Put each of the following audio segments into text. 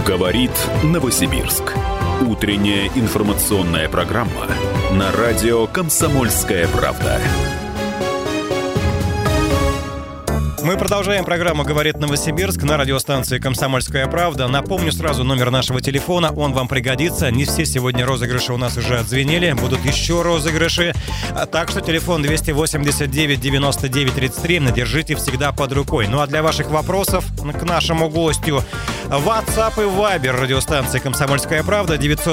Говорит Новосибирск. Утренняя информационная программа на радио «Комсомольская правда». Мы продолжаем программу «Говорит Новосибирск» на радиостанции «Комсомольская правда». Напомню сразу номер нашего телефона, он вам пригодится. Не все сегодня розыгрыши у нас уже отзвенели, будут еще розыгрыши. Так что телефон 289-99-33 держите всегда под рукой. Ну а для ваших вопросов к нашему гостю WhatsApp и Viber радиостанции «Комсомольская правда»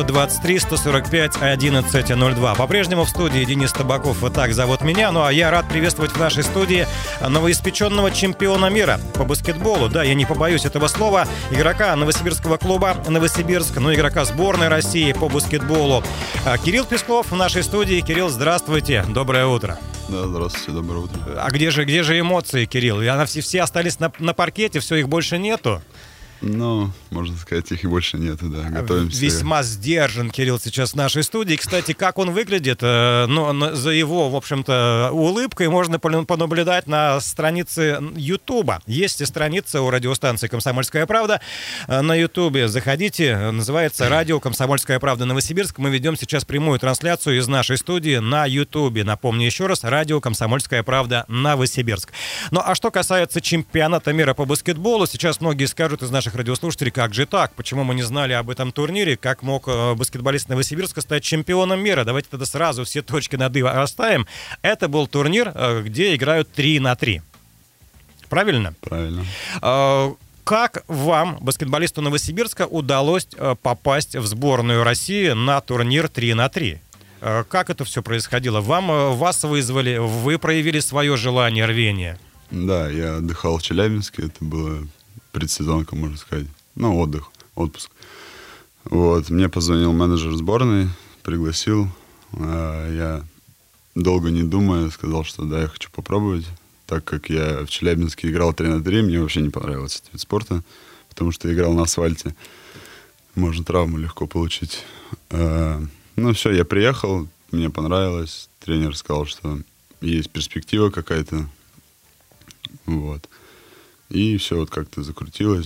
923-145-1102. По-прежнему в студии Денис Табаков, вот так зовут меня. Ну а я рад приветствовать в нашей студии новоиспеченного чемпиона мира по баскетболу. Да, я не побоюсь этого слова. Игрока новосибирского клуба «Новосибирск», ну, игрока сборной России по баскетболу. Кирилл Песков в нашей студии. Кирилл, здравствуйте. Доброе утро. Да, здравствуйте, доброе утро. А где же эмоции, Кирилл? Все остались на паркете, все, их больше нету? Ну, можно сказать, их и больше нету, да. Готовимся. Весьма сдержан Кирилл сейчас в нашей студии. Кстати, как он выглядит, за его, в общем-то, улыбкой можно понаблюдать на странице Ютуба. Есть и страница у радиостанции «Комсомольская правда» на Ютубе. Заходите, называется «Радио Комсомольская правда Новосибирск». Мы ведем сейчас прямую трансляцию из нашей студии на Ютубе. Напомню еще раз, «Радио Комсомольская правда Новосибирск». Ну, а что касается чемпионата мира по баскетболу, сейчас многие скажут из наших радиослушателей, как же так? Почему мы не знали об этом турнире? Как мог баскетболист Новосибирска стать чемпионом мира? Давайте тогда сразу все точки над «и» расставим. Это был турнир, где играют 3 на 3. Правильно? Правильно. Как вам, баскетболисту Новосибирска, удалось попасть в сборную России на турнир 3 на 3? Как это все происходило? Вас вызвали, вы проявили свое желание, рвение? Да, я отдыхал в Челябинске, это было предсезонка, можно сказать. Ну, отпуск. Вот, мне позвонил менеджер сборной, пригласил. Я, долго не думая, сказал, что да, я хочу попробовать. Так как я в Челябинске играл 3 на 3, мне вообще не понравился этот вид спорта, потому что играл на асфальте. Можно травму легко получить. Ну, все, я приехал, мне понравилось. Тренер сказал, что есть перспектива какая-то. Вот. И все вот как-то закрутилось.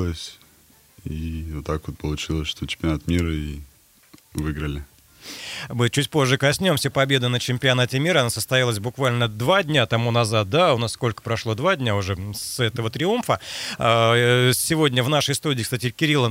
И вот так вот получилось, что чемпионат мира и выиграли. Мы чуть позже коснемся победы на чемпионате мира. Она состоялась буквально 2 дня тому назад. Да, у нас сколько прошло? 2 дня уже с этого триумфа. Сегодня в нашей студии, кстати, Кирилл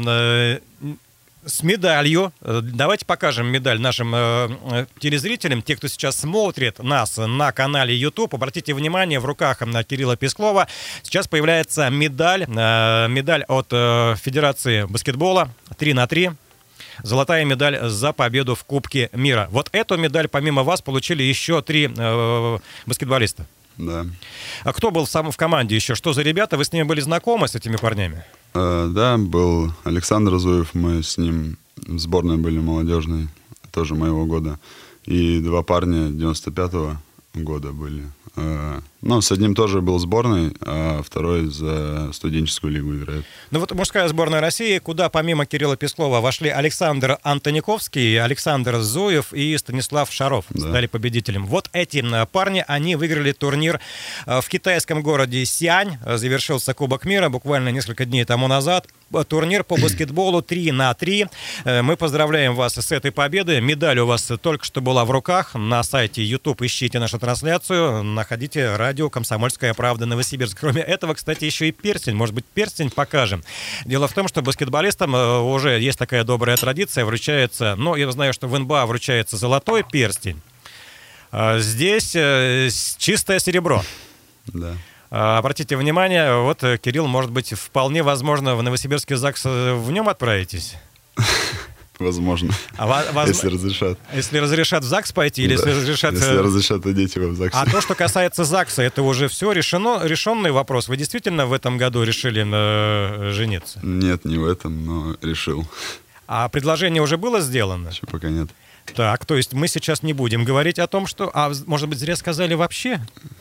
с медалью. Давайте покажем медаль нашим телезрителям, те, кто сейчас смотрит нас на канале YouTube. Обратите внимание, в руках Кирилла Пескова сейчас появляется медаль от Федерации баскетбола 3 на 3. Золотая медаль за победу в Кубке мира. Вот эту медаль помимо вас получили еще 3 баскетболиста. Да. А кто был сам в команде еще? Что за ребята? Вы с ними были знакомы, с этими парнями? Да, был Александр Зуев, мы с ним в сборной были молодежной, тоже моего года. И 2 парня 95-го года были. Ну, с одним тоже был в сборной, а второй за студенческую лигу играет. Ну вот мужская сборная России, куда помимо Кирилла Пескова вошли Александр Антониковский, Александр Зуев и Станислав Шаров, стали победителем. Вот эти парни, они выиграли турнир в китайском городе Сиань. Завершился Кубок мира буквально несколько дней тому назад. Турнир по баскетболу 3 на 3. Мы поздравляем вас с этой победой. Медаль у вас только что была в руках. На сайте YouTube ищите нашу трансляцию. Находите радио «Комсомольская правда» Новосибирск. Кроме этого, кстати, еще и перстень. Может быть, перстень покажем. Дело в том, что баскетболистам уже есть такая добрая традиция. Вручается, я знаю, что в НБА вручается золотой перстень. Здесь чистое серебро. Да. Обратите внимание, вот Кирилл, может быть, вполне возможно, в Новосибирский ЗАГС в нем отправитесь? Возможно, если разрешат. Если разрешат в ЗАГС пойти, или если разрешат... Если разрешат одеть его в ЗАГС. А то, что касается ЗАГСа, это уже все решенный вопрос. Вы действительно в этом году решили жениться? Нет, не в этом, но решил. А предложение уже было сделано? Еще пока нет. Так, то есть мы сейчас не будем говорить о том, что... А может быть, зря сказали вообще?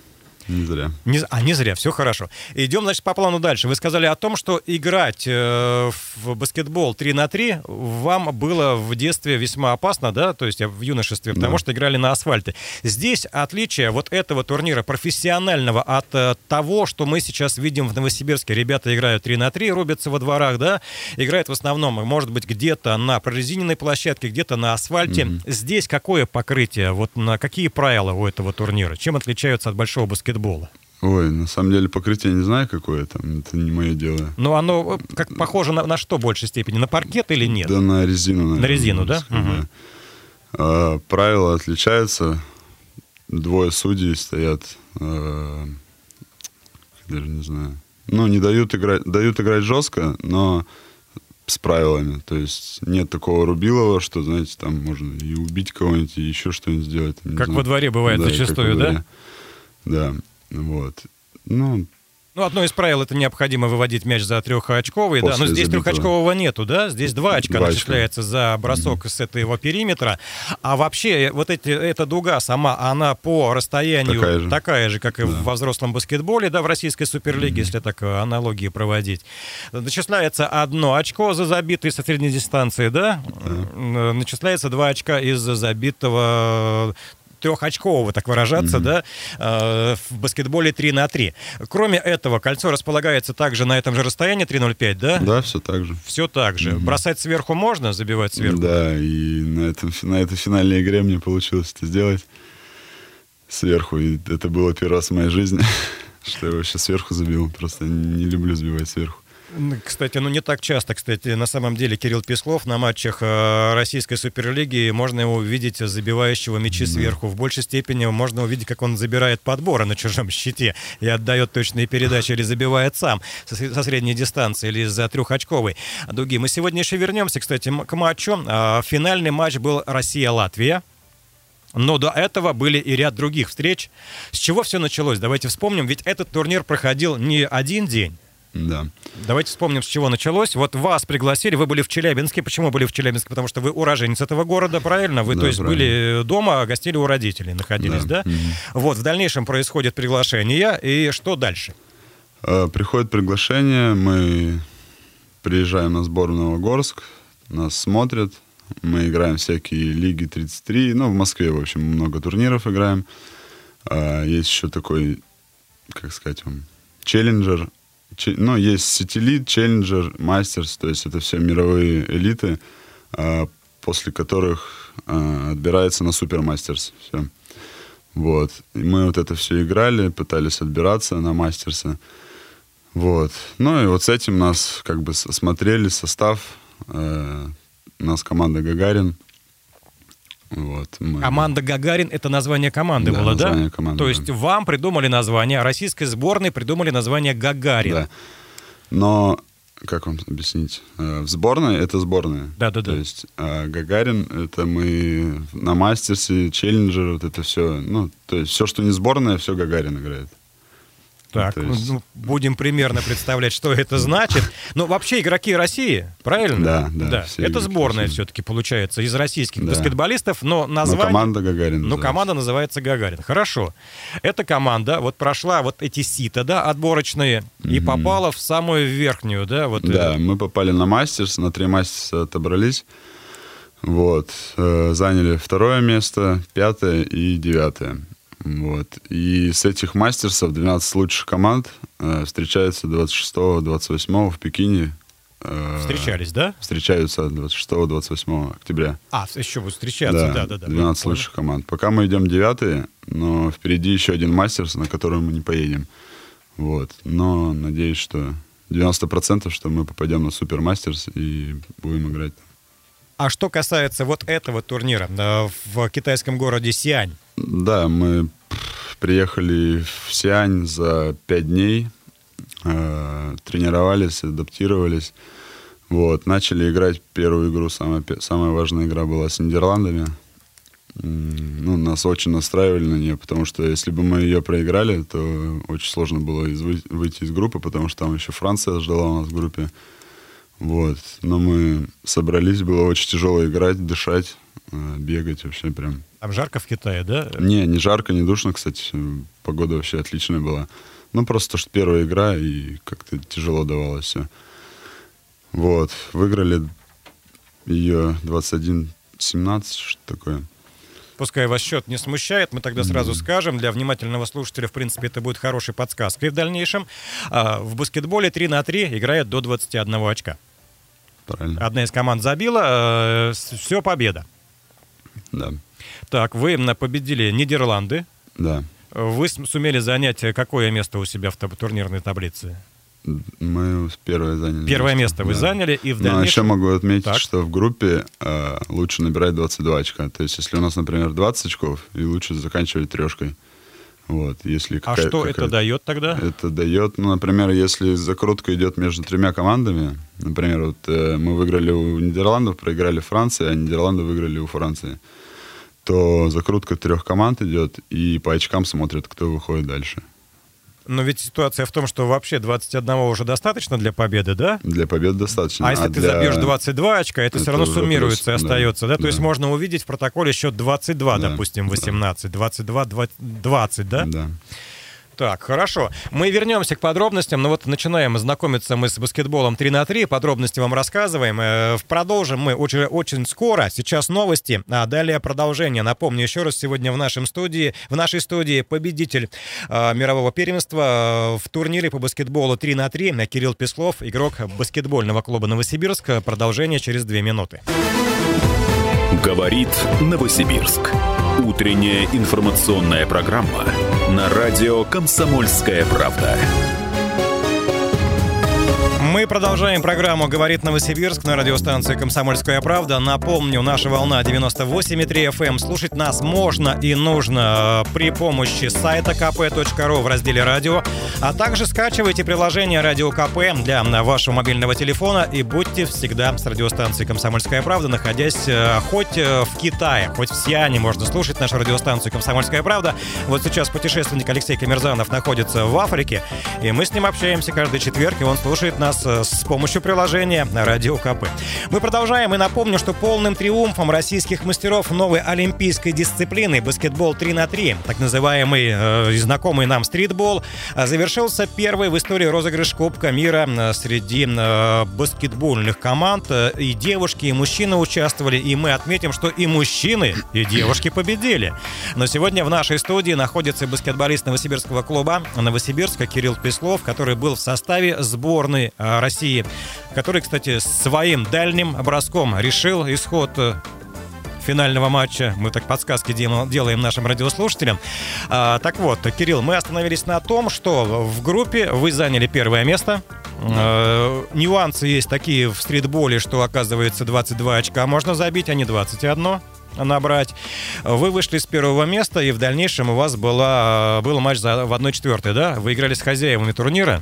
Не зря. Не зря, все хорошо. Идем, значит, по плану дальше. Вы сказали о том, что играть в баскетбол 3-3 вам было в детстве весьма опасно, да, то есть в юношестве, потому что играли на асфальте. Здесь отличие вот этого турнира профессионального от того, что мы сейчас видим в Новосибирске. Ребята играют 3-3, рубятся во дворах, да, играют в основном, может быть, где-то на прорезиненной площадке, где-то на асфальте. Здесь какое покрытие, вот на какие правила у этого турнира? Чем отличаются от большого баскетбола? Ой, на самом деле покрытие не знаю, какое там, это не мое дело. Ну, оно как похоже на что в большей степени? На паркет или нет? Да, на резину, наверное. На резину, да? Да. Правила отличаются. Двое судей стоят, даже не знаю. Ну, не дают играть жестко, но с правилами. То есть нет такого рубилова, что, знаете, там можно и убить кого-нибудь, и еще что-нибудь сделать. Как во дворе бывает зачастую, да? Да, вот. Ну, одно из правил — это необходимо выводить мяч за трехочковый, да, но здесь трехочкового нету, да, здесь 2 очка начисляется за бросок с этого периметра, а вообще вот эта дуга сама, она по расстоянию такая же, как и во взрослом баскетболе, да, в российской суперлиге, если так аналогии проводить. Начисляется 1 очко за забитый со средней дистанции, да, начисляется 2 очка из забитого трехочкового, так выражаться, да, в баскетболе 3-3. Кроме этого, кольцо располагается также на этом же расстоянии 3.05, да? Да, все так же. Все так же. Бросать сверху можно, забивать сверху? Да, и на этой финальной игре мне получилось это сделать сверху, и это было первый раз в моей жизни, что я вообще сверху забил. Просто не люблю забивать сверху. Кстати, не так часто, на самом деле, Кирилл Песклов на матчах российской суперлиги, можно его увидеть забивающего мячи сверху. В большей степени можно увидеть, как он забирает подборы на чужом щите и отдает точные передачи или забивает сам со средней дистанции или из-за трехочковой дуги. Мы сегодня еще вернемся, кстати, к матчу. Финальный матч был Россия-Латвия. Но до этого были и ряд других встреч. С чего все началось? Давайте вспомним, ведь этот турнир проходил не один день. Да. Давайте вспомним, с чего началось. Вот вас пригласили, вы были в Челябинске. Почему были в Челябинске? Потому что вы уроженец этого города, правильно? Вы, то есть, были дома, гостили у родителей, находились, да? Вот, в дальнейшем происходит приглашение. И что дальше? Приходит приглашение, мы приезжаем на сборную Новогорск, нас смотрят, мы играем всякие лиги 33, в Москве, в общем, много турниров играем. Есть еще такой, как сказать вам, челленджер. Есть Сити-Лид, Челленджер, Мастерс, то есть это все мировые элиты, после которых отбирается на Супер Мастерс. Все. Вот. И мы вот это все играли, пытались отбираться на Мастерсы. Вот. И вот с этим нас как бы смотрели состав. У нас команда «Гагарин». Вот, Команда «Гагарин» — это название команды было, да? Название команды, то есть вам придумали название, а российской сборной придумали название «Гагарин». Да. Но, как вам объяснить? В сборной — это сборная. Да. То есть «Гагарин» — это мы на Мастерсе, Челленджер, вот это все. То есть все, что не сборная, все «Гагарин» играет. Так, будем примерно представлять, что это значит. Вообще игроки России, правильно? Да. Это сборная все-таки получается из российских баскетболистов, но название... команда «Гагарин». Команда называется «Гагарин». Хорошо. Эта команда прошла эти сита, да, отборочные, и попала в самую верхнюю, да? Мы попали на Мастерс, на 3 Мастерса отобрались. Вот. Заняли 2 место, 5 и 9. Вот. И с этих мастерсов 12 лучших команд встречаются 26-28 в Пекине. Встречались, да? Встречаются 26-28 октября. Еще будут встречаться, да. 12 лучших команд. Пока мы идем 9-е, но впереди еще один мастерс, на который мы не поедем. Вот. Но надеюсь, что 90%, что мы попадем на Супер Мастерс и будем играть. А что касается этого турнира в китайском городе Сиань? Да, мы приехали в Сиань за 5 дней, тренировались, адаптировались. Вот, начали играть первую игру, самая важная игра была с Нидерландами. Нас очень настраивали на нее, потому что если бы мы ее проиграли, то очень сложно было выйти из группы, потому что там еще Франция ждала у нас в группе. Вот. Но мы собрались, было очень тяжело играть, дышать, бегать вообще прям. Там жарко в Китае, да? Не жарко, не душно, кстати. Погода вообще отличная была. Ну, просто что первая игра, и как-то тяжело давалось все. Вот. Выиграли ее 21-17, что такое. Пускай вас счет не смущает, мы тогда сразу скажем, для внимательного слушателя, в принципе, это будет хорошей подсказкой в дальнейшем. В баскетболе 3-3 играет до 21 очка. Правильно. Одна из команд забила, все, победа. Да. Так, вы победили Нидерланды. Да. Вы сумели занять какое место у себя в турнирной таблице? Мы первое заняли. Первое место вы заняли, и в дальнейшем... Но еще могу отметить, что в группе лучше набирать 22 очка. То есть, если у нас, например, 20 очков, и лучше заканчивать трешкой. Вот, если что это дает тогда? Это дает, например, если закрутка идет между тремя командами, например, вот мы выиграли у Нидерландов, проиграли Франции, а Нидерланды выиграли у Франции, то закрутка 3 команд идет, и по очкам смотрят, кто выходит дальше. Но ведь ситуация в том, что вообще 21 уже достаточно для победы, да? Для победы достаточно. А если ты забьешь 22 очка, это все равно суммируется и остается, да? То есть можно увидеть в протоколе счет 22, допустим, 18, 22, 20, да? Да. Так, хорошо. Мы вернемся к подробностям. Ну вот начинаем знакомиться мы с баскетболом 3-3. Подробности вам рассказываем. Продолжим мы очень скоро. Сейчас новости, а далее продолжение. Напомню еще раз, сегодня в нашей студии победитель мирового первенства в турнире по баскетболу 3-3 Кирилл Песклов, игрок баскетбольного клуба «Новосибирск». Продолжение через 2 минуты. Говорит Новосибирск. Утренняя информационная программа на радио «Комсомольская правда». Мы продолжаем программу «Говорит Новосибирск» на радиостанции «Комсомольская правда». Напомню, наша волна 98,3 FM. Слушать нас можно и нужно при помощи сайта kp.ru в разделе «Радио». А также скачивайте приложение «Радио КП» для вашего мобильного телефона и будьте всегда с радиостанцией «Комсомольская правда», находясь хоть в Китае, хоть в Сиане, можно слушать нашу радиостанцию «Комсомольская правда». Вот сейчас путешественник Алексей Камерзанов находится в Африке, и мы с ним общаемся каждый четверг, и он слушает нас с помощью приложения «Радио КП». Мы продолжаем, и напомню, что полным триумфом российских мастеров новой олимпийской дисциплины баскетбол 3-3, так называемый и знакомый нам стритбол, завершился первый в истории розыгрыш Кубка мира среди баскетбольных команд. И девушки, и мужчины участвовали, и мы отметим, что и мужчины, и девушки победили. Но сегодня в нашей студии находится баскетболист новосибирского клуба Новосибирска Кирилл Песклов, который был в составе сборной России, который, кстати, своим дальним броском решил исход финального матча. Мы так подсказки делаем нашим радиослушателям. Так вот, Кирилл, мы остановились на том, что в группе вы заняли первое место. Нюансы есть такие в стритболе, что, оказывается, 22 очка можно забить, а не 21 набрать. Вы вышли с первого места, и в дальнейшем у вас был матч в 1/4, да? Вы играли с хозяевами турнира?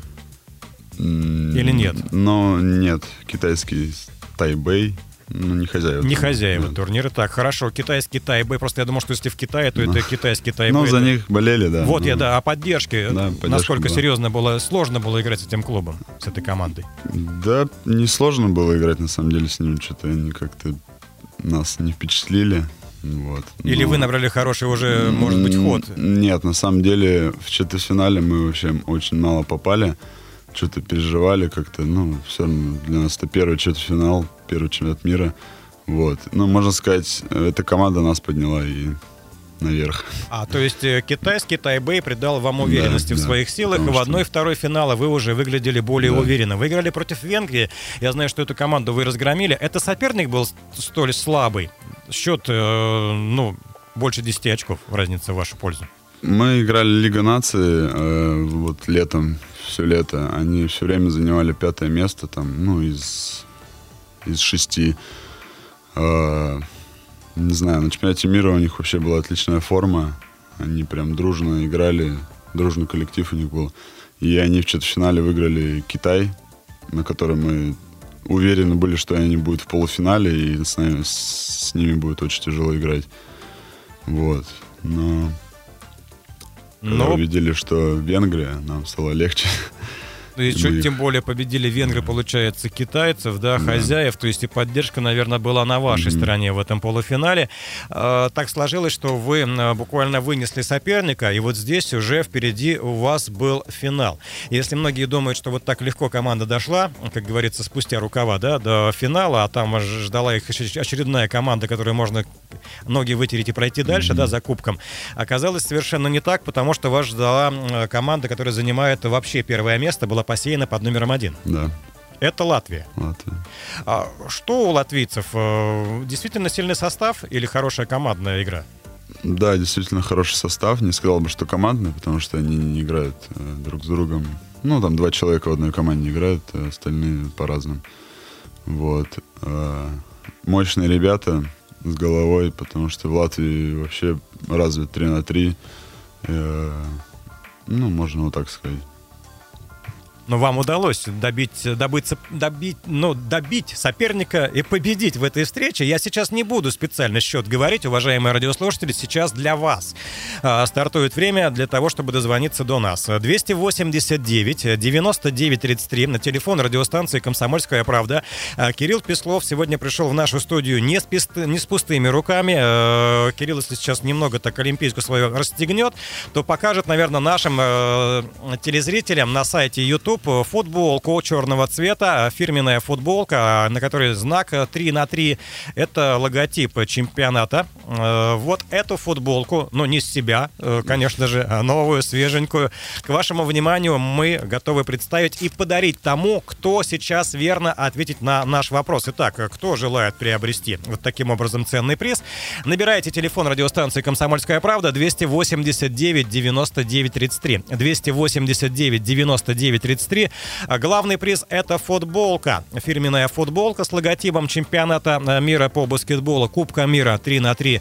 Или нет? Ну, нет. Китайский Тайбэй. Ну, не хозяева. Не хозяева турнира. Так, хорошо. Китайский Тайбэй. Просто я думал, что если в Китае, то это китайский Тайбэй. Ну, за них болели, да. Вот, о поддержке. Да, насколько серьезно сложно было играть с этим клубом, с этой командой? Да, не сложно было играть, на самом деле, с ним. Что-то они как-то нас не впечатлили. Вот. Или вы набрали хороший уже, может быть, ход? Нет, на самом деле, в четвертьфинале мы вообще очень мало попали. Что-то переживали как-то, все равно для нас это первый четвертьфинал, первый чемпионат мира, вот. Можно сказать, эта команда нас подняла и наверх. То есть китайский Тайбэй придал вам уверенности в своих силах, и в 1/2 финала вы уже выглядели более уверенно. Вы играли против Венгрии, я знаю, что эту команду вы разгромили. Это соперник был столь слабый? Счет, больше 10 очков разница в вашу пользу. Мы играли Лига наций вот летом, все лето. Они все время занимали 5-е место там, из 6. Не знаю, на чемпионате мира у них вообще была отличная форма. Они прям дружно играли, дружный коллектив у них был. И они в четвертьфинале выиграли Китай, на котором мы уверены были, что они будут в полуфинале, и с ними будет очень тяжело играть. Вот. Но когда увидели, что Венгрия, нам стало легче. И тем более победили венгры, получается, китайцев, да, хозяев, то есть и поддержка, наверное, была на вашей стороне в этом полуфинале. Так сложилось, что вы буквально вынесли соперника, и вот здесь уже впереди у вас был финал. Если многие думают, что вот так легко команда дошла, как говорится, спустя рукава, да, до финала, а там ждала их очередная команда, которой можно ноги вытереть и пройти дальше, да, за кубком, оказалось совершенно не так, потому что вас ждала команда, которая занимает вообще первое место, была посеяна под номером 1. Да. Это Латвия. Латвия. Что у латвийцев? Действительно сильный состав или хорошая командная игра? Да, действительно хороший состав. Не сказал бы, что командный, потому что они не играют друг с другом. Ну, там 2 человека в одной команде играют, а остальные по-разному. Вот. Мощные ребята с головой, потому что в Латвии вообще развит 3-на-3. Ну, можно вот так сказать. Но вам удалось добить соперника и победить в этой встрече. Я сейчас не буду специально счет говорить, уважаемые радиослушатели, сейчас для вас стартует время для того, чтобы дозвониться до нас. 289-99-33 на телефон радиостанции «Комсомольская правда». Кирилл Песклов сегодня пришел в нашу студию не с пустыми руками. Кирилл, если сейчас немного так олимпийскую свою расстегнет, то покажет, наверное, нашим телезрителям на сайте YouTube футболку черного цвета, фирменная футболка, на которой знак 3х3. Это логотип чемпионата. Вот эту футболку, но не с себя, конечно же, а новую, свеженькую, к вашему вниманию мы готовы представить и подарить тому, кто сейчас верно ответит на наш вопрос. Итак, кто желает приобрести вот таким образом ценный приз? Набирайте телефон радиостанции «Комсомольская правда» 289-99-33. 289-99-33. Главный приз — это футболка. Фирменная футболка с логотипом чемпионата мира по баскетболу, Кубка мира 3х3.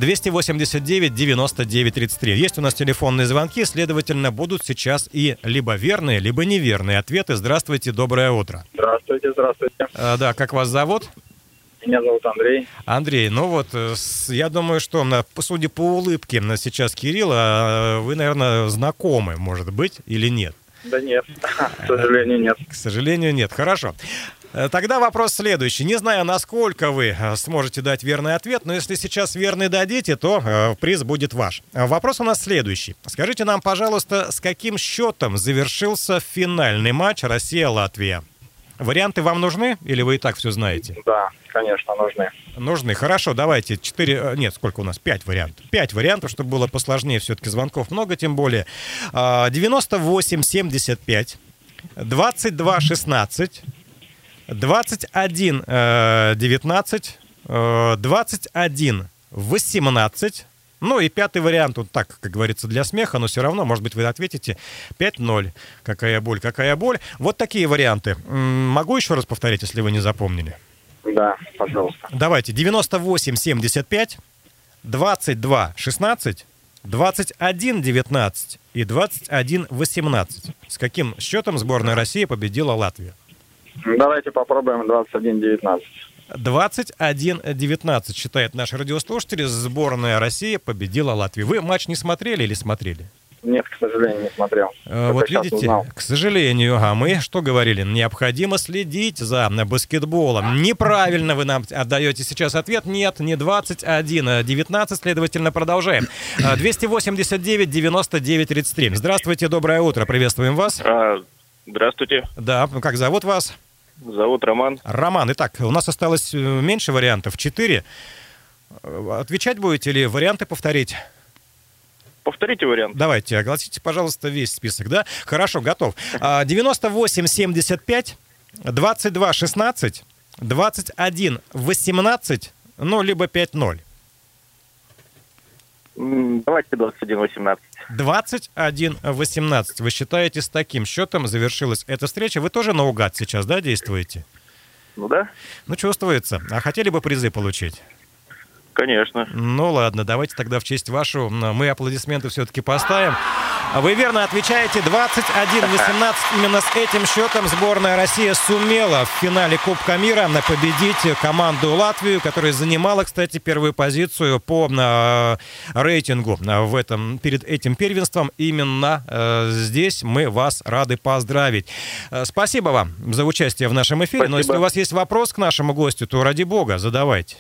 289-99-33. Есть у нас телефонные звонки, следовательно, будут сейчас и либо верные, либо неверные ответы. Здравствуйте, доброе утро. Здравствуйте. Да, как вас зовут? Меня зовут Андрей. Андрей, ну вот, я думаю, что, судя по улыбке сейчас Кирилла, вы, наверное, знакомы, может быть, или нет? Да нет, к сожалению, нет. К сожалению, нет. Хорошо. Тогда вопрос следующий. Не знаю, насколько вы сможете дать верный ответ, но если сейчас верный дадите, то приз будет ваш. Вопрос у нас следующий. Скажите нам, пожалуйста, с каким счетом завершился финальный матч Россия-Латвия? Варианты вам нужны или вы и так все знаете? Да, конечно, нужны. Нужны. Хорошо, давайте 5 вариантов. 5 вариантов, чтобы было посложнее. Все-таки звонков много, тем более. 98-75, 22-16, 21-19, 21-18. Ну и 5-й вариант, вот так, как говорится, для смеха, но все равно, может быть, вы ответите 5-0. Какая боль, какая боль. Вот такие варианты. Могу еще раз повторить, если вы не запомнили? Да, пожалуйста. Давайте. 98-75, 22-16, 21-19 и 21-18. С каким счетом сборная России победила Латвию? Давайте попробуем 21-19. 21-19, считает наш радиослушатель. Сборная России победила Латвию. Вы матч не смотрели или смотрели? Нет, к сожалению, не смотрел. Вот видите, к сожалению, а мы что говорили? Необходимо следить за баскетболом. Неправильно вы нам отдаете сейчас ответ. Нет, не 21-19, следовательно, продолжаем. 289-99-33. Здравствуйте, доброе утро, приветствуем вас. Здравствуйте. Да, как зовут вас? Зовут Роман. Роман. Итак, у нас осталось меньше вариантов, 4. Отвечать будете или варианты повторить? Повторите вариант. Давайте, огласите, пожалуйста, весь список, да? Хорошо, готов. 98-75, 22-16, 21-18, ну, либо 5-0. Давайте 21-18. 21-18. Вы считаете, с таким счетом завершилась эта встреча? Вы тоже наугад сейчас, да, действуете? Ну да. Ну, чувствуется. А хотели бы призы получить? Конечно. Ну ладно, давайте тогда в честь вашу мы аплодисменты все-таки поставим. Вы верно отвечаете. 21-18. Именно с этим счетом сборная России сумела в финале Кубка мира победить команду Латвию, которая занимала, кстати, первую позицию по рейтингу перед этим первенством. Именно здесь мы вас рады поздравить. Спасибо вам за участие в нашем эфире. Спасибо. Но если у вас есть вопрос к нашему гостю, то ради бога, задавайте.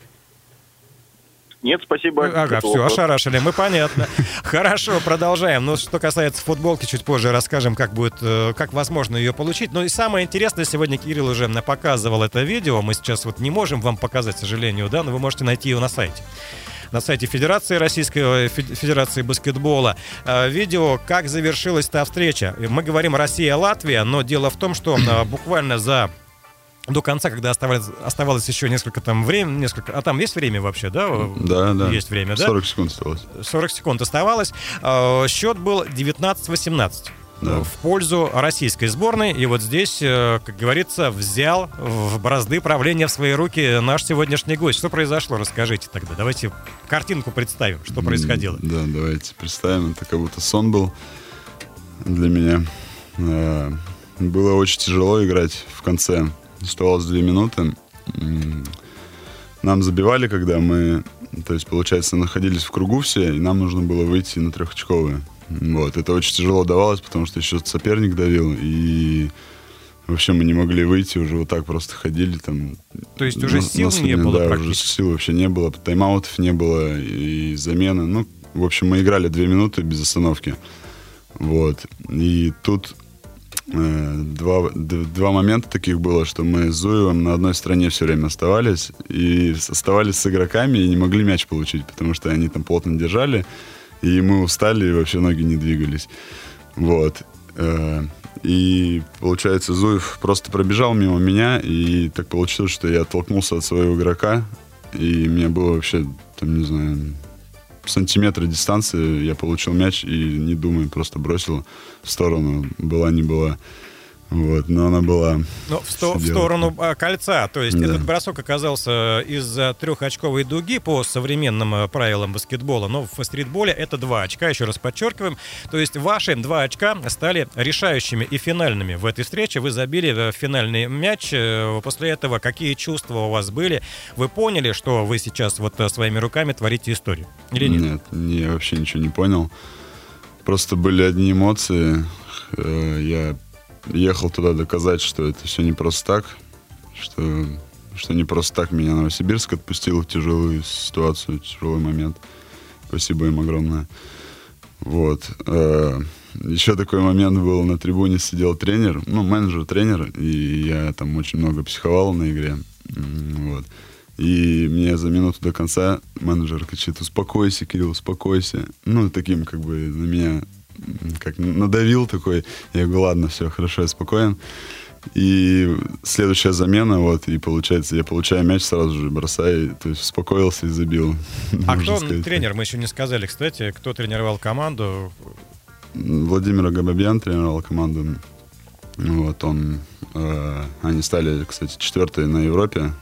Нет, спасибо. Ага, все, ошарашили, мы, понятно. Хорошо, продолжаем. Ну, что касается футболки, чуть позже расскажем, как возможно ее получить. Но и самое интересное, сегодня Кирилл уже показывал это видео. Мы сейчас вот не можем вам показать, к сожалению, да, но вы можете найти его на сайте. На сайте Федерации Российской Федерации баскетбола. Видео, как завершилась та встреча. Мы говорим Россия-Латвия, но дело в том, что буквально до конца, когда оставалось еще несколько там времени, а там есть время вообще, да? Да. Есть время, да? 40 секунд оставалось. 40 секунд оставалось. Счет был 19-18 в пользу российской сборной. И вот здесь, как говорится, взял в бразды правления в свои руки наш сегодняшний гость. Что произошло? Расскажите тогда. Давайте картинку представим, что происходило. Да, давайте представим. Это как будто сон был для меня. Было очень тяжело играть в конце. Оставалось 2 минуты. Нам забивали, когда мы, то есть, получается, находились в кругу все, и нам нужно было выйти на 3-очковые. Вот. Это очень тяжело давалось, потому что еще соперник давил, и вообще мы не могли выйти, уже вот так просто ходили там. То есть уже сил не было практически? Да, уже сил вообще не было, тайм-аутов не было, и замены. Ну, в общем, мы играли 2 минуты без остановки. Вот. И тут два момента таких было, что мы с Зуевым на одной стороне все время оставались с игроками и не могли мяч получить, потому что они там плотно держали, и мы устали, и вообще ноги не двигались. Вот. И, получается, Зуев просто пробежал мимо меня, и так получилось, что я оттолкнулся от своего игрока, и мне было вообще, там, не знаю, сантиметра дистанции, я получил мяч и, не думая, просто бросил в сторону. Была, не была. Вот, но она была... Но в сторону кольца. То есть этот бросок оказался из-за 3-очковой дуги по современным правилам баскетбола. Но в стритболе это 2 очка, еще раз подчеркиваем. То есть ваши 2 очка стали решающими и финальными в этой встрече. Вы забили финальный мяч. После этого какие чувства у вас были? Вы поняли, что вы сейчас вот своими руками творите историю? Или нет? Нет, я вообще ничего не понял. Просто были одни эмоции. Я ехал туда доказать, что это все не просто так, что не просто так меня Новосибирск отпустил в тяжелую ситуацию, тяжелый момент. Спасибо им огромное. Вот. Еще такой момент был, на трибуне сидел тренер, менеджер-тренер, и я там очень много психовал на игре. Вот. И мне за минуту до конца менеджер кричит: успокойся, Кирилл, успокойся. Таким как бы на меня как надавил такой. Я говорю: ладно, все, хорошо, я спокоен. И следующая замена, вот, и получается, я получаю мяч, сразу же бросаю, то есть успокоился и забил. А кто тренер? Мы еще не сказали, кстати, кто тренировал команду? Владимир Агабабян тренировал команду. Вот, они стали, кстати, 4-е на Европе,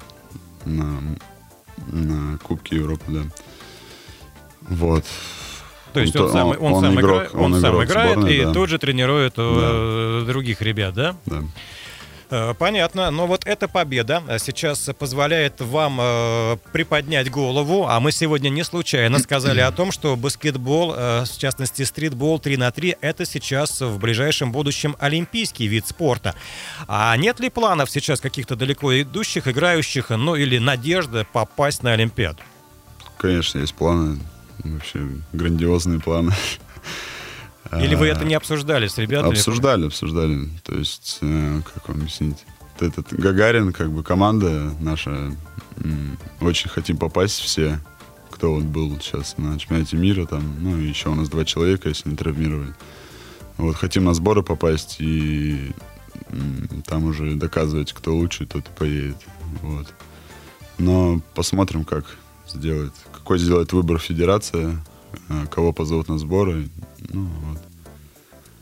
на Кубке Европы, да. Вот. То есть он сам играет сборной, и да. тут же тренирует других ребят, да? Да. Понятно, но вот эта победа сейчас позволяет вам приподнять голову, а мы сегодня не случайно сказали о том, что баскетбол, в частности стритбол 3х3, это сейчас в ближайшем будущем олимпийский вид спорта. А нет ли планов сейчас каких-то далеко идущих, играющих, или надежда попасть на Олимпиаду? Конечно, есть планы, вообще грандиозные планы. Или вы это не обсуждали с ребятами? Обсуждали. То есть, как вам объяснить? Этот Гагарин, как бы команда наша, очень хотим попасть все, кто вот был сейчас на чемпионате мира, там, еще у нас 2 человека, если не травмировали. Вот, хотим на сборы попасть и там уже доказывать, кто лучше, тот и поедет. Вот. Но посмотрим, какой сделает выбор федерация, кого позовут на сборы. Вот.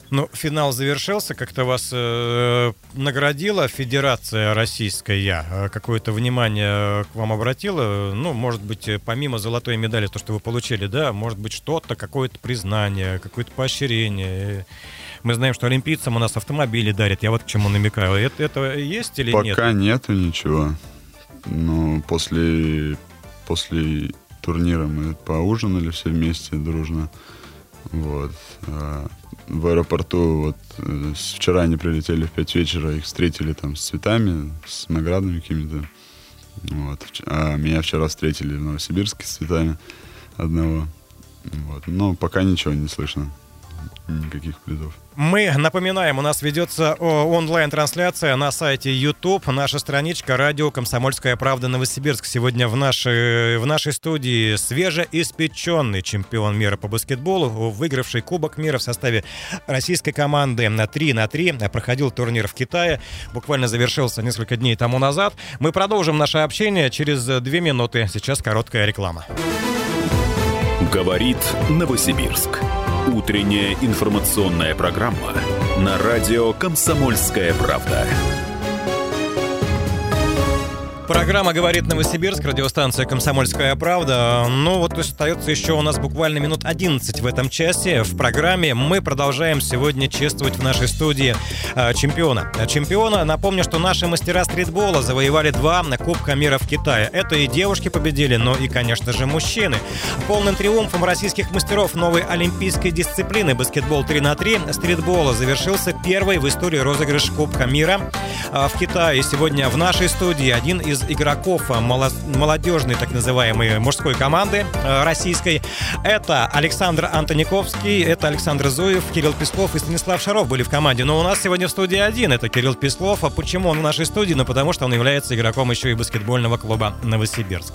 Ну, финал завершился, как-то вас наградила Федерация Российская, какое-то внимание к вам обратила, ну, может быть, помимо золотой медали, то, что вы получили, да, может быть, что-то, какое-то признание, какое-то поощрение. Мы знаем, что олимпийцам у нас автомобили дарят, я вот к чему намекаю. Это есть или нет? Пока нету ничего. Но после турнира мы поужинали все вместе дружно. Вот. В аэропорту вот вчера они прилетели в 5 вечера, их встретили там с цветами, с наградами какими-то. Вот. А меня вчера встретили в Новосибирске с цветами одного. Вот. Но пока ничего не слышно. Никаких призов. Мы напоминаем, у нас ведется онлайн-трансляция на сайте YouTube, наша страничка «Радио Комсомольская правда» Новосибирск. Сегодня в нашей студии свежеиспеченный чемпион мира по баскетболу, выигравший Кубок мира в составе российской команды 3х3. Проходил турнир в Китае, буквально завершился несколько дней тому назад. Мы продолжим наше общение через 2 минуты. Сейчас короткая реклама. Говорит Новосибирск. Утренняя информационная программа на радио «Комсомольская правда». Программа «Говорит Новосибирск», радиостанция «Комсомольская правда». Ну вот остается еще у нас буквально минут 11 в этом часе. В программе мы продолжаем сегодня чествовать в нашей студии чемпиона. Напомню, что наши мастера стритбола завоевали 2 Кубка мира в Китае. Это и девушки победили, но и, конечно же, мужчины. Полным триумфом российских мастеров новой олимпийской дисциплины баскетбол 3х3 стритбола завершился первый в истории розыгрыш Кубка мира в Китае. Сегодня в нашей студии один из игроков молодежной, так называемой, мужской команды российской. Это Александр Антониковский, это Александр Зуев, Кирилл Песков и Станислав Шаров были в команде. Но у нас сегодня в студии один, это Кирилл Песков. А почему он в нашей студии? Ну, потому что он является игроком еще и баскетбольного клуба «Новосибирск».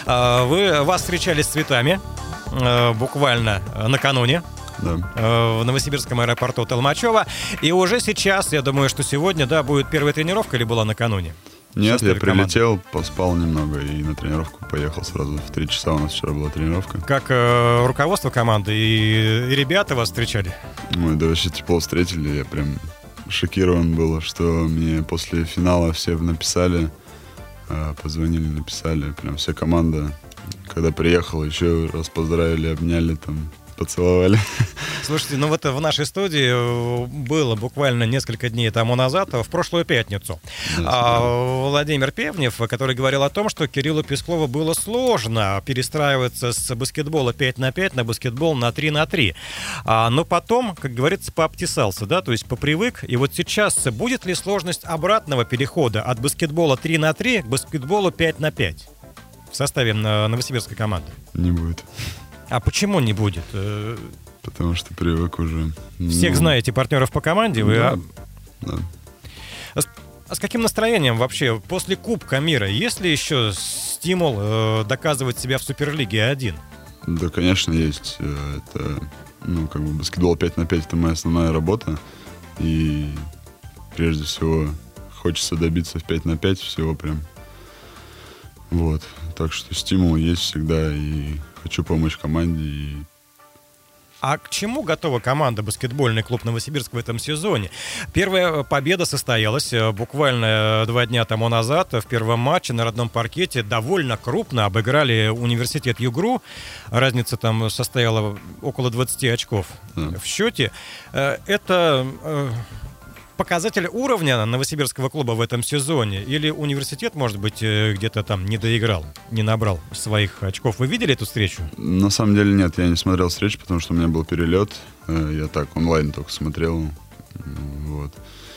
Вас встречали с цветами буквально накануне. Да. В новосибирском аэропорту Толмачева. И уже сейчас, я думаю, что сегодня, да, будет первая тренировка или была накануне? Нет, я прилетел, поспал немного и на тренировку поехал сразу. В 3 часа у нас вчера была тренировка. Как руководство команды и ребята вас встречали? Мы да, вообще тепло встретили. Я прям шокирован был, что мне после финала все написали, позвонили, написали. Прям вся команда, когда приехала, еще раз поздравили, обняли там. Поцеловали. Слушайте, ну вот в нашей студии было буквально несколько дней тому назад, в прошлую пятницу, Владимир Певнев, который говорил о том, что Кириллу Пескову было сложно перестраиваться с баскетбола 5х5 на баскетбол на 3х3. Но потом, как говорится, пообтесался, да, то есть попривык. И вот сейчас будет ли сложность обратного перехода от баскетбола 3х3 к баскетболу 5х5 в составе новосибирской команды? Не будет. А почему не будет? Потому что привык уже. Всех знаете партнеров по команде? Вы... Да. А с каким настроением вообще после Кубка мира? Есть ли еще стимул доказывать себя в Суперлиге 1? Да, конечно, есть. Это, как бы баскетбол 5х5 — это моя основная работа. И прежде всего хочется добиться в 5х5 всего прям. Вот. Так что стимул есть всегда, и хочу помочь команде. А к чему готова команда баскетбольный клуб «Новосибирск» в этом сезоне? Первая победа состоялась буквально 2 дня тому назад. В первом матче на родном паркете довольно крупно обыграли университет ЮГРУ. Разница там состояла около 20 очков в счете. Это... показатель уровня новосибирского клуба в этом сезоне? Или университет, может быть, где-то там не доиграл, не набрал своих очков? Вы видели эту встречу? На самом деле нет, я не смотрел встречу, потому что у меня был перелет. Я так онлайн только смотрел. Вот.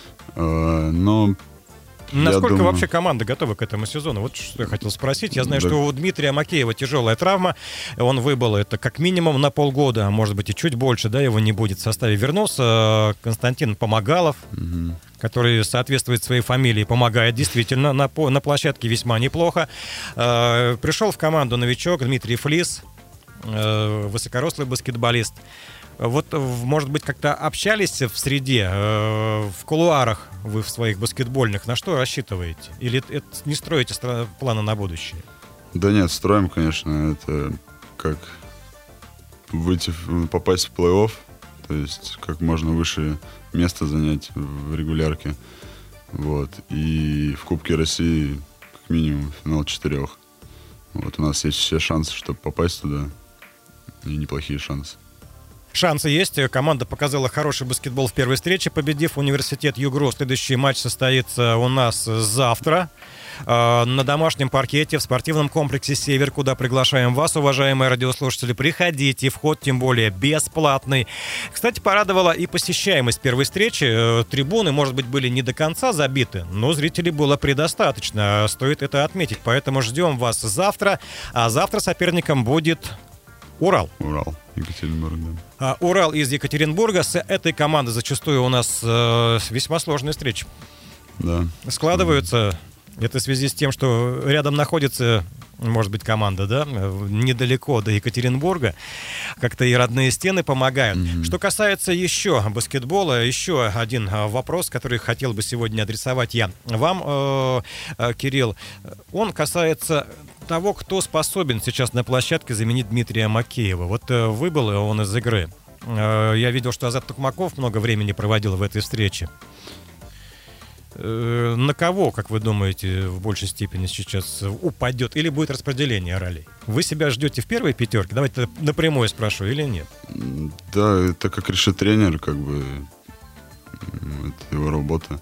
Но... Насколько вообще команда готова к этому сезону? Вот что я хотел спросить. Я знаю, что у Дмитрия Макеева тяжелая травма. Он выбыл это как минимум на полгода, а может быть и чуть больше, да, его не будет в составе. Вернулся Константин Помогалов, который соответствует своей фамилии, помогает действительно на площадке весьма неплохо. Пришел в команду новичок Дмитрий Флис, высокорослый баскетболист. Вот, может быть, как-то общались в среде, в кулуарах вы в своих баскетбольных, на что рассчитываете? Или не строите планы на будущее? Да нет, строим, конечно. Это как попасть в плей-офф То есть как можно выше место занять в регулярке. Вот. И в Кубке России как минимум финал 4. Вот у нас есть все шансы, чтобы попасть туда. И неплохие шансы. Шансы есть. Команда показала хороший баскетбол в первой встрече, победив Университет ЮГРО. Следующий матч состоится у нас завтра на домашнем паркете в спортивном комплексе «Север», куда приглашаем вас, уважаемые радиослушатели. Приходите, вход тем более бесплатный. Кстати, порадовала и посещаемость первой встречи. Трибуны, может быть, были не до конца забиты, но зрителей было предостаточно. Стоит это отметить. Поэтому ждем вас завтра. А завтра соперником будет Урал. Екатеринбург, да. Урал из Екатеринбурга. С этой командой зачастую у нас весьма сложные встречи. Да. Складываются. Это в связи с тем, что рядом находится, может быть, команда, да, недалеко до Екатеринбурга. Как-то и родные стены помогают. Что касается еще баскетбола, еще один вопрос, который хотел бы сегодня адресовать я вам, Кирилл. Он касается того, кто способен сейчас на площадке заменить Дмитрия Макеева. Вот выбыл он из игры. Я видел, что Азат Токмаков много времени проводил в этой встрече. На кого, как вы думаете, в большей степени сейчас упадет? Или будет распределение ролей? Вы себя ждете в первой пятерке? Давайте напрямую спрошу, или нет? Да, это как решит тренер, как бы. Это его работа.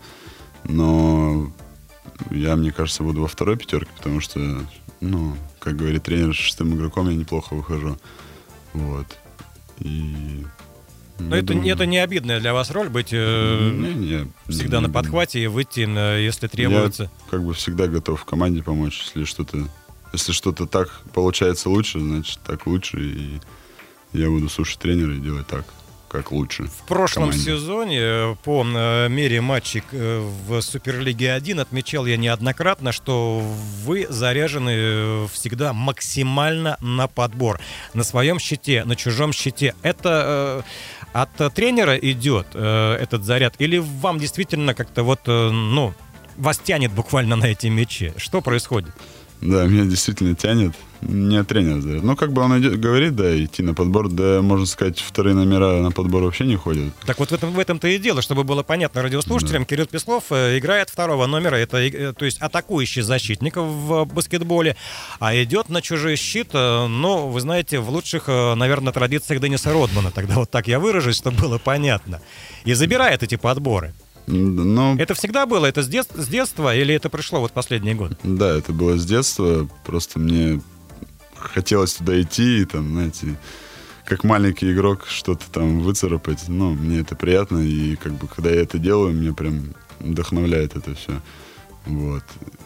Но я, мне кажется, буду во второй пятерке, потому что, ну, как говорит тренер, шестым игроком я неплохо выхожу. Вот. И... Но это не обидная для вас роль быть всегда на подхвате и выйти, если требуется? Я как бы всегда готов в команде помочь. Если что-то так получается лучше, значит так лучше. И я буду слушать тренера и делать так, как лучше. В прошлом сезоне по мере матчей в Суперлиге 1 отмечал я неоднократно, что вы заряжены всегда максимально на подбор. На своем щите, на чужом щите. Это от тренера идет этот заряд? Или вам действительно как-то вас тянет буквально на эти мячи? Что происходит? Да, меня действительно тянет. Не тренер заряд. Ну, как бы он говорит, да, идти на подбор, да, можно сказать, вторые номера на подбор вообще не ходят. Так вот в этом-то и дело, чтобы было понятно радиослушателям. Да. Кирилл Песков играет второго номера, это, то есть атакующий защитник в баскетболе, а идет на чужой щит, вы знаете, в лучших, наверное, традициях Денниса Родмана, тогда вот так я выражусь, чтобы было понятно, и забирает эти подборы. Но... Это всегда было? Это с детства или это пришло вот последний год? Да, это было с детства, просто мне хотелось туда идти и там, знаете, как маленький игрок что-то там выцарапать. Мне это приятно, и как бы когда я это делаю, меня прям вдохновляет это все. Вот.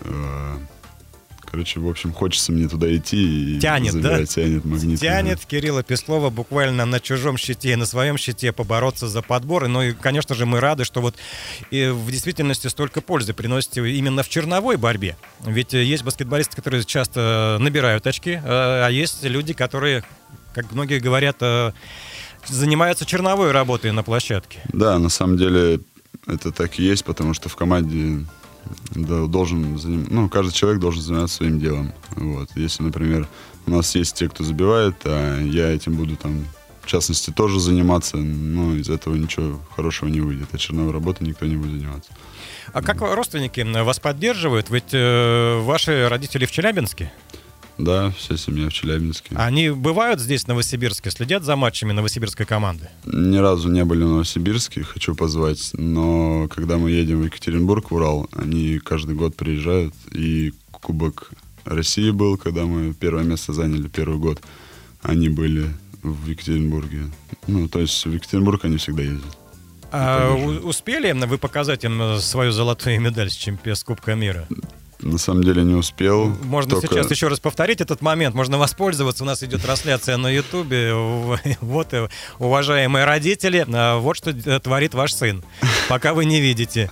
Короче, в общем, хочется мне туда идти и тянет, забирать, да? Тянет магнитно. Тянет Кирилла Пескова буквально на чужом щите, на своем щите побороться за подборы. Ну и, конечно же, мы рады, что вот и в действительности столько пользы приносите именно в черновой борьбе. Ведь есть баскетболисты, которые часто набирают очки, а есть люди, которые, как многие говорят, занимаются черновой работой на площадке. Да, на самом деле это так и есть, потому что в команде... Да, каждый человек должен заниматься своим делом. Вот. Если, например, у нас есть те, кто забивает, а я этим буду там, в частности, тоже заниматься, но из этого ничего хорошего не выйдет. А черновой работой никто не будет заниматься. А как родственники вас поддерживают? Ведь ваши родители в Челябинске? Да, вся семья в Челябинске. Они бывают здесь, в Новосибирске, следят за матчами новосибирской команды? Ни разу не были в Новосибирске, хочу позвать. Но когда мы едем в Екатеринбург, в Урал, они каждый год приезжают. И Кубок России был, когда мы первое место заняли первый год. Они были в Екатеринбурге. То есть в Екатеринбург они всегда ездят. А успели вы показать им свою золотую медаль с Кубка мира? На самом деле не успел. Можно сейчас еще раз повторить этот момент, можно воспользоваться. У нас идет трансляция на Ютубе. Вот, уважаемые родители, вот что творит ваш сын, пока вы не видите.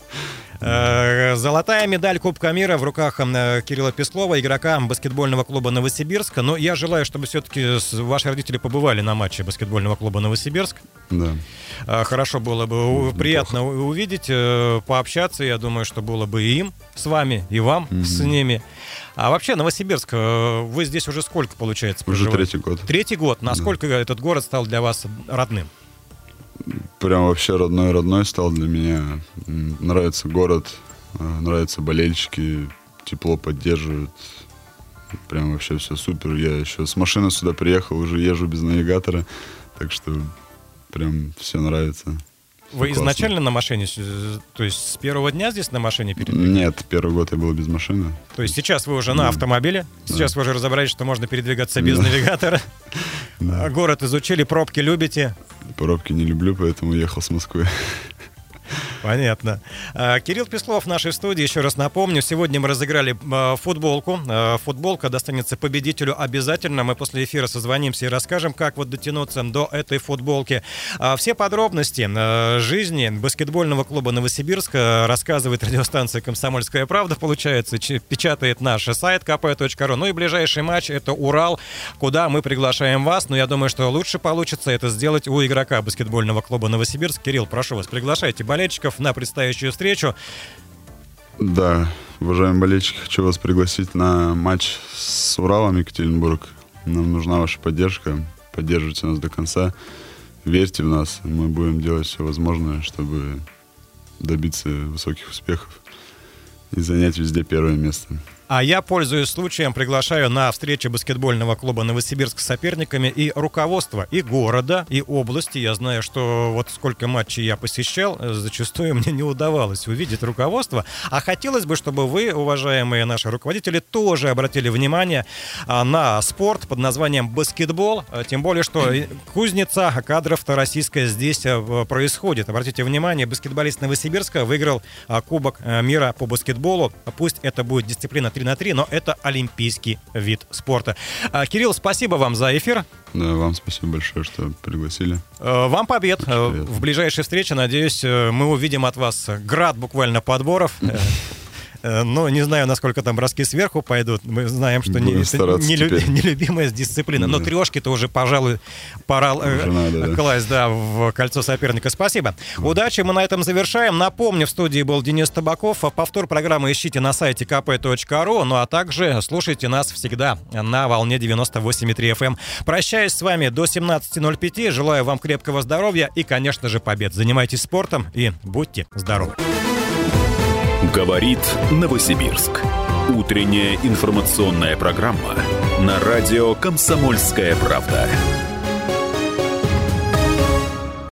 Золотая медаль Кубка мира в руках Кирилла Пескова, игрока баскетбольного клуба Новосибирска. Но я желаю, чтобы все-таки ваши родители побывали на матче баскетбольного клуба Новосибирск. Да. Хорошо было бы, приятно увидеть, пообщаться. Я думаю, что было бы и им с вами, и вам с ними. А вообще, Новосибирск, вы здесь уже сколько, получается, проживаете? Уже 3-й год. 3-й год. Насколько этот город стал для вас родным? прям вообще родной стал для меня. Нравится город, нравятся болельщики, тепло поддерживают. Прям вообще все супер. Я еще с машины сюда приехал, уже езжу без навигатора, так что прям все нравится. Вы классно. Изначально на машине, то есть с первого дня здесь на машине передвигались? Нет, первый год я был без машины. То есть сейчас вы уже на автомобиле, сейчас вы уже разобрались, что можно передвигаться без навигатора. Город изучили, пробки любите? Пробки не люблю, поэтому ехал с Москвы. Понятно. Кирилл Песклов в нашей студии. Еще раз напомню, сегодня мы разыграли футболку. Футболка достанется победителю обязательно. Мы после эфира созвонимся и расскажем, как вот дотянуться до этой футболки. Все подробности жизни баскетбольного клуба Новосибирск рассказывает радиостанция «Комсомольская правда». Получается, печатает наш сайт kp.ru. Ну и ближайший матч — это Урал, куда мы приглашаем вас. Но я думаю, что лучше получится это сделать у игрока баскетбольного клуба Новосибирск. Кирилл, прошу вас, приглашайте болельщиков на предстоящую встречу. Да, уважаемые болельщики, хочу вас пригласить на матч с Уралом, Екатеринбург. Нам нужна ваша поддержка. Поддерживайте нас до конца. Верьте в нас. Мы будем делать все возможное, чтобы добиться высоких успехов и занять везде первое место. А я, пользуясь случаем, приглашаю на встречи баскетбольного клуба Новосибирск с соперниками и руководство и города, и области. Я знаю, что вот сколько матчей я посещал, зачастую мне не удавалось увидеть руководство. А хотелось бы, чтобы вы, уважаемые наши руководители, тоже обратили внимание на спорт под названием баскетбол. Тем более, что кузница кадров-то российская здесь происходит. Обратите внимание, баскетболист Новосибирска выиграл Кубок мира по баскетболу. Пусть это будет дисциплина 3х3, но это олимпийский вид спорта. Кирилл, спасибо вам за эфир. Да, вам спасибо большое, что пригласили. Вам побед. В ближайшей встрече, надеюсь, мы увидим от вас град буквально подборов. Но не знаю, насколько там броски сверху пойдут. Мы знаем, что нелюбимая дисциплина. Но трешки-то уже, пожалуй, пора класть в кольцо соперника. Спасибо. Удачи, мы на этом завершаем. Напомню, в студии был Денис Табаков. Повтор программы ищите на сайте kp.ru. Ну а также слушайте нас всегда на волне 98,3 FM. Прощаюсь с вами до 17:05. Желаю вам крепкого здоровья и, конечно же, побед. Занимайтесь спортом и будьте здоровы. Говорит Новосибирск. Утренняя информационная программа на радио «Комсомольская правда».